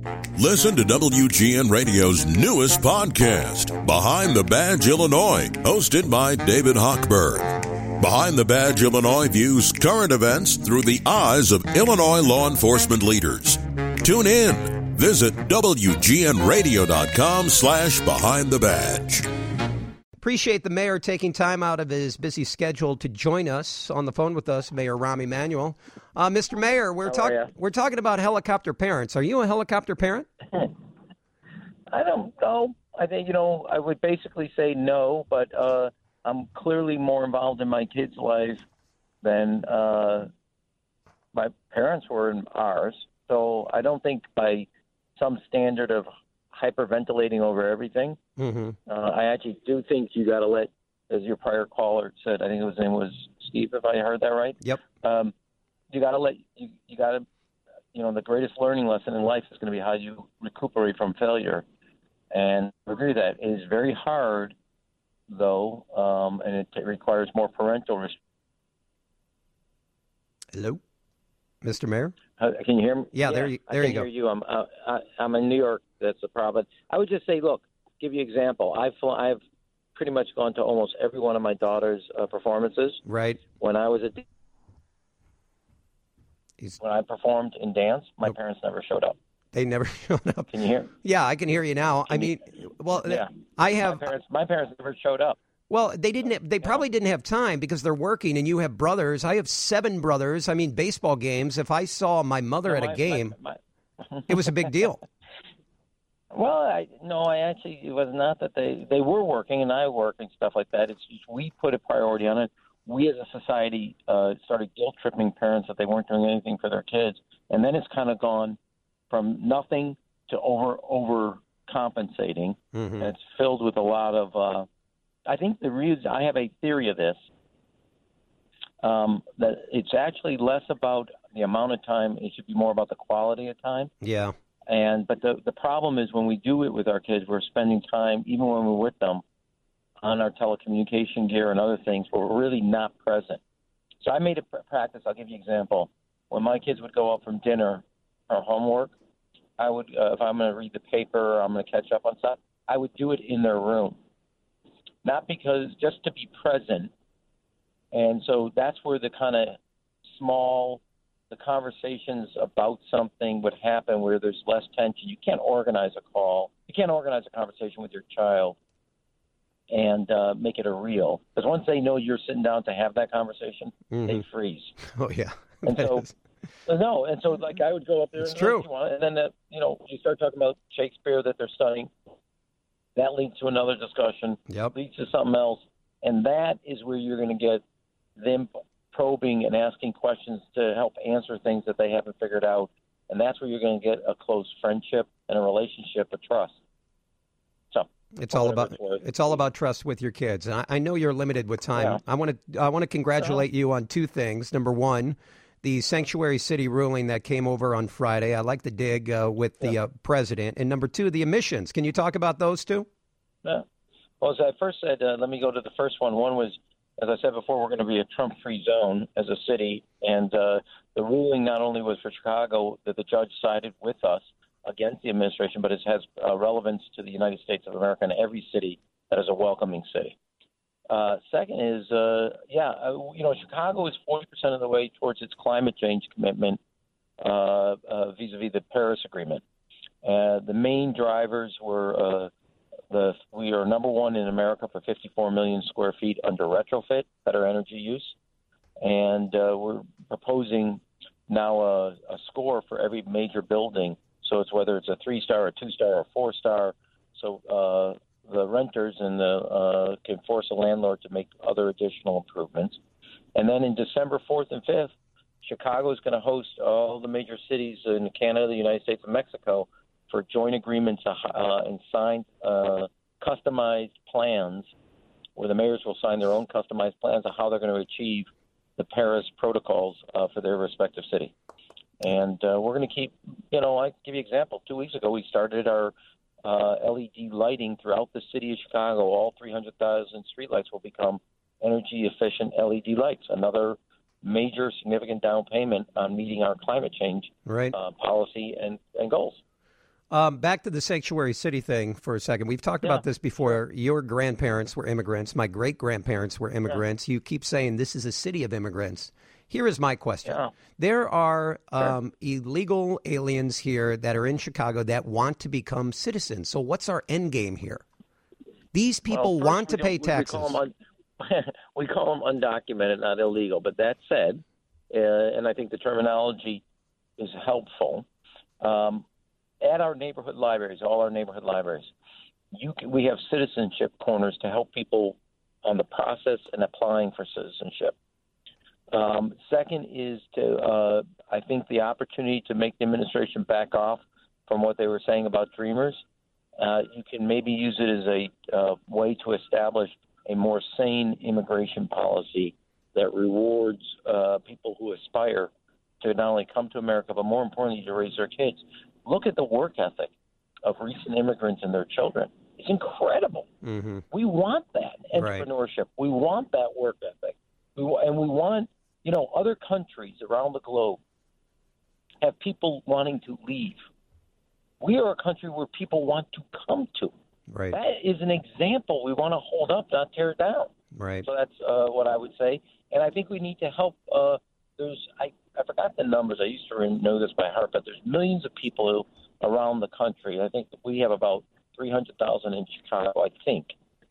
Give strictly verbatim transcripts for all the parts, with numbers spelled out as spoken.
Listen to W G N Radio's newest podcast, Behind the Badge Illinois, hosted by David Hochberg. Behind the Badge Illinois views current events through the eyes of Illinois law enforcement leaders. Tune in. Visit W G N radio dot com slash behind the badge. Appreciate the mayor taking time out of his busy schedule to join us on the phone with us, Mayor Rahm Emanuel. Uh, Mister Mayor, we're talking we're talking about helicopter parents. Are you a helicopter parent? I don't know. I think, you know, I would basically say no, but uh, I'm clearly more involved in my kids' life than uh, my parents were in ours. So I don't think by some standard of hyperventilating over everything, mm-hmm. uh, I actually do think you got to let, as your prior caller said, I think his name was Steve, if I heard that right. Yep. Um, you got to let, you, you got to, you know, the greatest learning lesson in life is going to be how you recuperate from failure. And I agree with that. It is very hard, though, um, and it, it requires more parental responsibility. Hello, Mister Mayor? Uh, can you hear me? Yeah, yeah there you, there I you can go. Hear you. I'm, uh, I, I'm in New York. That's the problem. I would just say, look, give you an example. I've, I've pretty much gone to almost every one of my daughter's uh, performances. Right. When I was a He's... When I performed in dance, my nope. parents never showed up. They never showed up. Can you hear? Yeah, I can hear you now. Can I mean, you... well, yeah. I have. My parents, my parents never showed up. Well, they didn't. They probably didn't have time because they're working, and you have brothers. I have seven brothers. I mean, baseball games. If I saw my mother no, at a my, game, my, my... it was a big deal. Well, I no, I actually it was not that they they were working and I worked and stuff like that. It's just we put a priority on it. We as a society uh, started guilt tripping parents that they weren't doing anything for their kids, and then it's kind of gone from nothing to over over compensating, mm-hmm. and it's filled with a lot of. Uh, I think the reason I have a theory of this um, that it's actually less about the amount of time; it should be more about the quality of time. Yeah. And but the the problem is when we do it with our kids, we're spending time even when we're with them on our telecommunication gear and other things, but we're really not present. So I made a practice. I'll give you an example. When my kids would go up from dinner or homework, I would, uh, if I'm going to read the paper or I'm going to catch up on stuff, I would do it in their room. Not because, just to be present. And so that's where the kind of small, the conversations about something would happen where there's less tension. You can't organize a call. You can't organize a conversation with your child and uh, make it a real. Because once they know you're sitting down to have that conversation, mm-hmm. they freeze. Oh, yeah. And so, no, and so, like, I would go up there. It's and true. Want, and then, that, you know, you start talking about Shakespeare that they're studying. That leads to another discussion. Yep. Leads to something else. And that is where you're going to get them probing and asking questions to help answer things that they haven't figured out. And that's where you're going to get a close friendship and a relationship of trust. So it's all about it's all about trust with your kids. And I, I know you're limited with time. Yeah. I want to I want to congratulate you on two things. Number one, the Sanctuary City ruling that came over on Friday. I like the dig uh, with the yeah. uh, president. And number two, the emissions. Can you talk about those two? Yeah. Well, as I first said, uh, let me go to the first one. One was, as I said before, we're going to be a Trump-free zone as a city. And uh, the ruling not only was for Chicago that the judge sided with us against the administration, but it has uh, relevance to the United States of America and every city that is a welcoming city. Uh, second is, uh, yeah, uh, you know, Chicago is forty percent of the way towards its climate change commitment uh, uh, vis-a-vis the Paris Agreement. Uh, the main drivers were uh, the we are number one in America for fifty-four million square feet under retrofit, better energy use, and uh, we're proposing now a, a score for every major building. So it's whether it's a three-star, a two-star, or four-star. So uh, the renters and the uh, can force a landlord to make other additional improvements. And then in December fourth and fifth, Chicago is going to host all the major cities in Canada, the United States, and Mexico for joint agreements uh, and signed uh, customized plans where the mayors will sign their own customized plans of how they're going to achieve the Paris protocols uh, for their respective city. And uh, we're going to keep, you know, I give you an example. Two weeks ago, we started our uh, L E D lighting throughout the city of Chicago. All three hundred thousand streetlights will become energy-efficient L E D lights, another major significant down payment on meeting our climate change right. uh, policy and, and goals. Um, back to the sanctuary city thing for a second. We've talked yeah. about this before. Your grandparents were immigrants. My great-grandparents were immigrants. Yeah. You keep saying this is a city of immigrants. Here is my question. Yeah. There are um, sure. illegal aliens here that are in Chicago that want to become citizens. So what's our end game here? These people well, want to pay taxes. We call, them un- we call them undocumented, not illegal. But that said, uh, and I think the terminology is helpful, um, at our neighborhood libraries, all our neighborhood libraries, you can, we have citizenship corners to help people on the process and applying for citizenship. Um, second is to, uh, I think, the opportunity to make the administration back off from what they were saying about Dreamers. Uh, you can maybe use it as a uh, way to establish a more sane immigration policy that rewards uh, people who aspire to not only come to America, but more importantly, to raise their kids. Look at the work ethic of recent immigrants and their children. It's incredible. Mm-hmm. We want that entrepreneurship. Right. We want that work ethic. We, and we want, you know, other countries around the globe have people wanting to leave. We are a country where people want to come to. Right. That is an example we want to hold up, not tear down. Right. So that's uh, what I would say. And I think we need to help. Uh, there's I, I forgot the numbers. I used to know this by heart, but there's millions of people who, around the country. I think we have about three hundred thousand in Chicago, I think,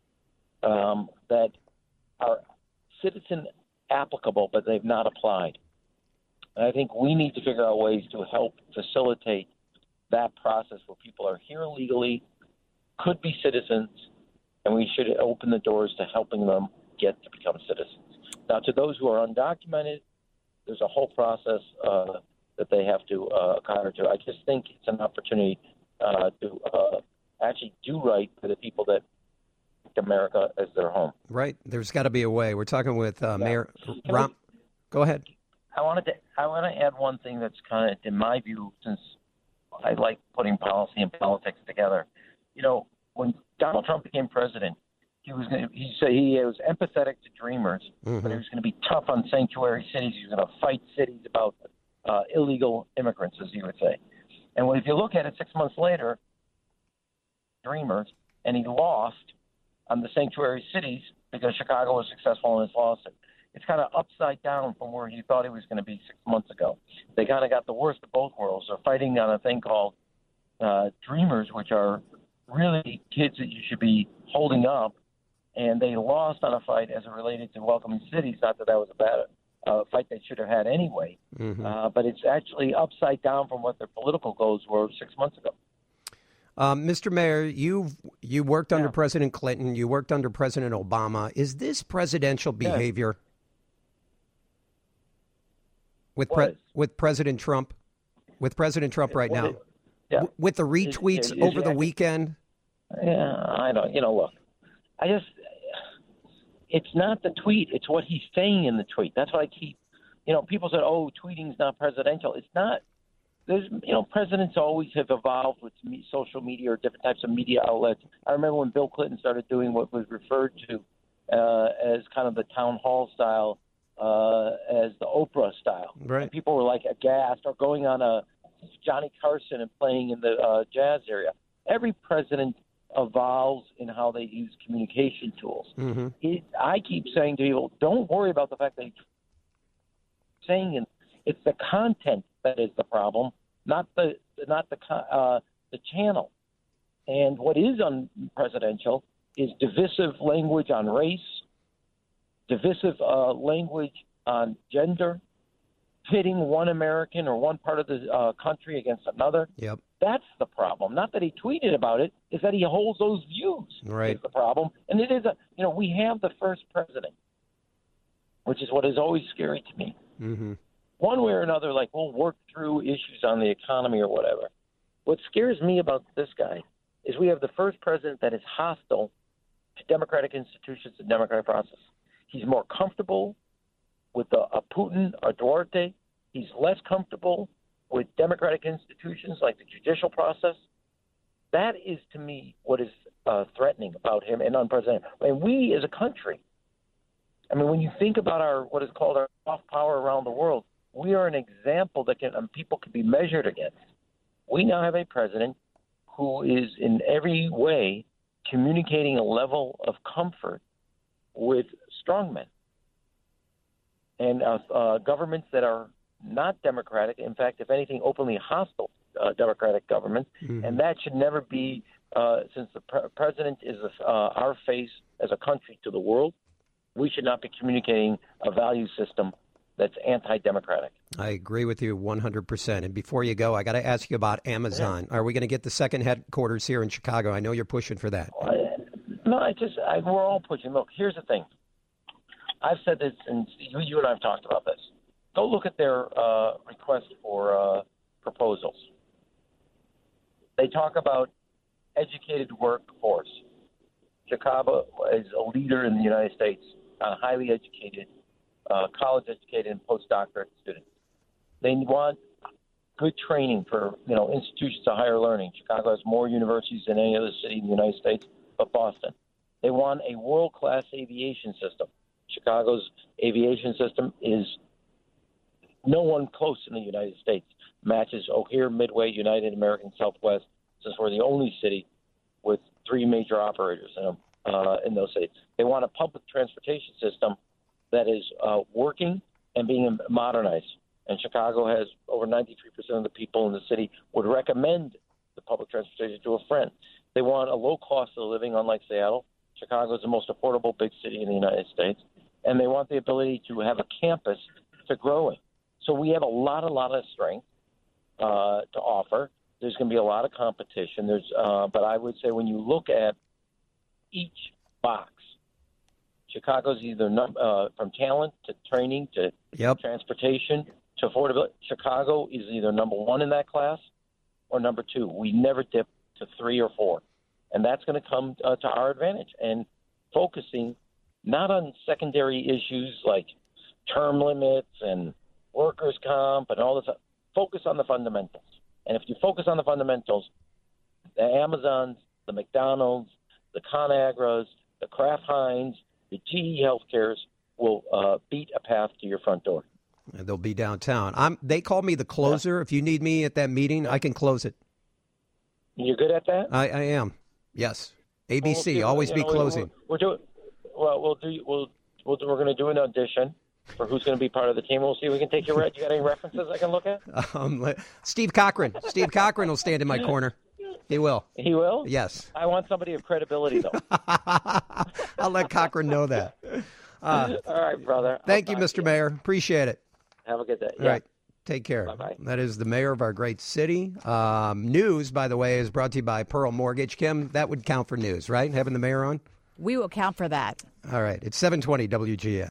um, that are citizen applicable, but they've not applied. And I think we need to figure out ways to help facilitate that process where people are here legally, could be citizens, and we should open the doors to helping them get to become citizens. Now, to those who are undocumented, there's a whole process uh, that they have to uh, counter to. I just think it's an opportunity uh, to uh, actually do right for the people that pick America as their home. Right. There's got to be a way. We're talking with uh, Mayor Rom. Go ahead. I wanted to. I want to add one thing that's kind of, in my view, since I like putting policy and politics together. You know, when Donald Trump became president, he was going to, he said he was empathetic to Dreamers, mm-hmm. but he was going to be tough on sanctuary cities. He was going to fight cities about uh, illegal immigrants, as he would say. And if you look at it, six months later, Dreamers, and he lost on the sanctuary cities because Chicago was successful in his lawsuit. It's kind of upside down from where he thought he was going to be six months ago. They kind of got the worst of both worlds. They're fighting on a thing called uh, Dreamers, which are really kids that you should be holding up, and they lost on a fight as it related to welcoming cities. Not that that was a bad uh, fight they should have had anyway, mm-hmm. uh, but it's actually upside down from what their political goals were six months ago. Um, Mister Mayor, you you worked yeah. under President Clinton. You worked under President Obama. Is this presidential behavior? Yeah. With pre- with President Trump, with President Trump right now, yeah. w- with the retweets is, is, is, over the weekend. Yeah, I don't. You know, look, I just. It's not the tweet; it's what he's saying in the tweet. That's what I keep. You know, people said, "Oh, tweeting's not presidential." It's not. There's, you know, presidents always have evolved with me, social media or different types of media outlets. I remember when Bill Clinton started doing what was referred to uh, as kind of the town hall style. Uh, as the Oprah style. Right. And people were like aghast, or going on a Johnny Carson and playing in the uh, jazz area. Every president evolves in how they use communication tools. Mm-hmm. It, I keep saying to people, don't worry about the fact that he's saying it. It's the content that is the problem, not the not the uh, the channel. And what is unpresidential is divisive language on race, divisive uh, language on gender, pitting one American or one part of the uh, country against another. Yep. That's the problem. Not that he tweeted about it, is that he holds those views. Right. Is the problem. And it is a, you know, we have the first president, which is what is always scary to me. Mm-hmm. One way or another, like we'll work through issues on the economy or whatever. What scares me about this guy is we have the first president that is hostile to democratic institutions and democratic process. He's more comfortable with a, a Putin, a Duarte. He's less comfortable with democratic institutions like the judicial process. That is, to me, what is uh, threatening about him and unprecedented. And we, as a country, I mean, when you think about our what is called our soft power around the world, we are an example that can um, people can be measured against. We now have a president who is in every way communicating a level of comfort with strongmen and uh, uh, governments that are not democratic. In fact, if anything, openly hostile uh, democratic governments. Mm-hmm. And that should never be, uh, since the pre- president is uh, our face as a country to the world, we should not be communicating a value system that's anti-democratic. I agree with you one hundred percent. And before you go, I got to ask you about Amazon. Yeah. Are we going to get the second headquarters here in Chicago? I know you're pushing for that. Uh, no, I just I, we're all pushing. Look, here's the thing. I've said this, and you, you and I have talked about this. Go look at their uh, request for uh, proposals. They talk about educated workforce. Chicago is a leader in the United States on highly educated, uh, college-educated and postdoctorate students. They want good training for, you know, institutions of higher learning. Chicago has more universities than any other city in the United States but Boston. They want a world-class aviation system. Chicago's aviation system is no one close in the United States. Matches O'Hare, Midway, United, American, Southwest, since we're the only city with three major operators in them, uh, in those cities. They want a public transportation system that is uh, working and being modernized. And Chicago has over ninety-three percent of the people in the city would recommend the public transportation to a friend. They want a low cost of living, unlike Seattle. Chicago is the most affordable big city in the United States. And they want the ability to have a campus to grow in. So we have a lot, a lot of strength uh, to offer. There's going to be a lot of competition. There's, uh, but I would say when you look at each box, Chicago's either num- uh, from talent to training to yep. transportation to affordability. Chicago is either number one in that class or number two. We never dip to three or four. And that's going to come uh, to our advantage. And focusing not on secondary issues like term limits and workers' comp and all this, focus on the fundamentals. And if you focus on the fundamentals, the Amazons, the McDonald's, the ConAgras, the Kraft Heinz, the G E Healthcares will uh, beat a path to your front door. They'll be downtown. I'm. They call me the closer. Yeah. If you need me at that meeting, I can close it. You're good at that? I, I am. Yes. A B C, well, we'll always be know, closing. We're, we're doing. Well, we'll do. We'll. we'll do, we're going to do an audition for who's going to be part of the team. We'll see if we can take your. You got any references I can look at? Um, Steve Cochran. Steve Cochran will stand in my corner. He will. He will? Yes. I want somebody of credibility, though. I'll let Cochran know that. Uh, All right, brother. Thank I'll you, Mister You. Mayor. Appreciate it. Have a good day. All yeah. right. Take care. Bye-bye. That is the mayor of our great city. Um, news, by the way, is brought to you by Pearl Mortgage. Kim, that would count for news, right? Having the mayor on? We will count for that. All right. It's seven twenty W G N.